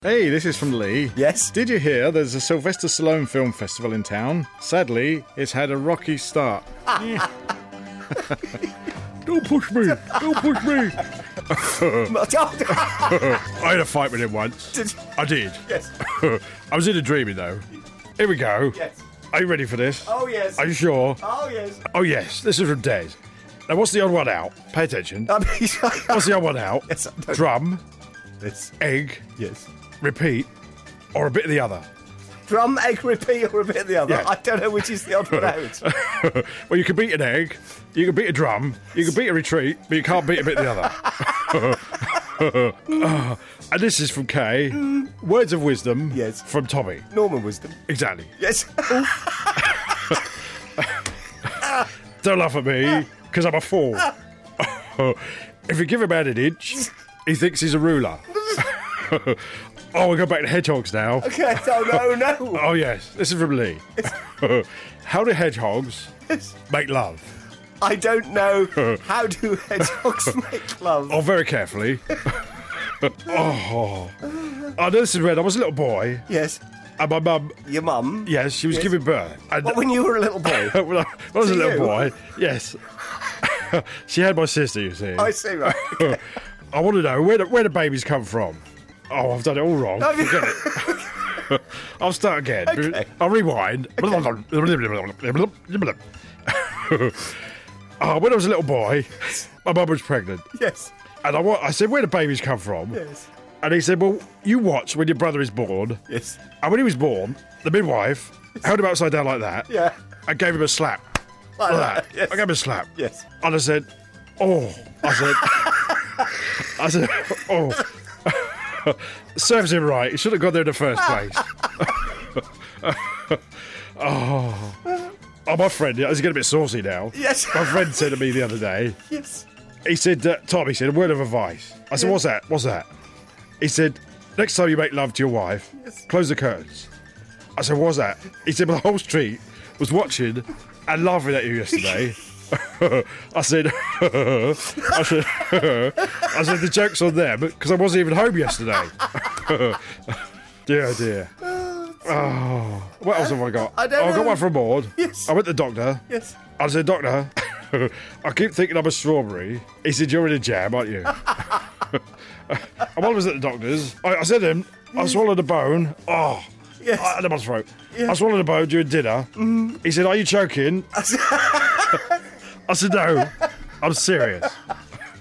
Hey, this is from Lee. Yes? Did you hear there's a Sylvester Stallone film festival in town? Sadly, it's had a rocky start. Don't push me! Don't push me! I had a fight with him once. I did. Yes. I was in a dream, though. Here we go. Yes. Are you ready for this? Oh, yes. Are you sure? Oh, yes. Oh, yes. This is from Des. Now, what's the odd one out? Pay attention. What's the odd one out? Yes, I don't- Drum, Yes. egg, Yes. repeat, or a bit of the other? Drum, egg, repeat, or a bit of the other? Yeah. I don't know which is the odd one out. Well, you can beat an egg, you can beat a drum, you can beat a retreat, but you can't beat a bit of the other. And this is from Kay. Words of wisdom Yes. from Tommy. Norman wisdom. Exactly. Yes. Don't laugh at me, because I'm a fool. If you give a man an inch, he thinks he's a ruler. Oh, we'll go back to hedgehogs now. Okay, no. Oh, yes. This is from Lee. How do hedgehogs make love? I don't know. How do hedgehogs make love? Oh, very carefully. Oh, no, this is when I was a little boy, Yes. and my mum, Your mum? yes, she was Yes. giving birth. And What, when you were a little boy? when I was a To little you? boy, yes. She had my sister, you see. I see, right. I want to know, where do babies come from? Oh, I've done it all wrong. Forget it. I'll start again. Okay. I'll rewind. When I was a little boy, my mum was pregnant. Yes. And I said, where do babies come from? Yes. And he said, well, you watch when your brother is born. Yes. And when he was born, the midwife held him upside down like that. Yeah. And gave him a slap. Like Like that. that. Yes. I gave him a slap. Yes. And I said, oh. I said, oh. Serves him right. He should have gone there in the first place. Oh, my friend, he's getting a bit saucy now. Yes. My friend said to me the other day, Yes. he said, Tom, he said, a word of advice. I said, what's that? What's that? He said, next time you make love to your wife, Yes. close the curtains. I said, what's that? He said, well, the whole street was watching and laughing at you yesterday. I said, the joke's on them because I wasn't even home yesterday. Dear. Oh, what else have I got? I don't I got know. one from Maud. Yes. I went to the doctor. Yes. I said, doctor, I keep thinking I'm a strawberry. He said, you're in a jam, aren't you? And while I was at the doctor's, I said to him, I swallowed a bone. Oh, Yes. I had it in my throat. Yes. I swallowed a bone during dinner. He said, are you choking? I said, no, I'm serious.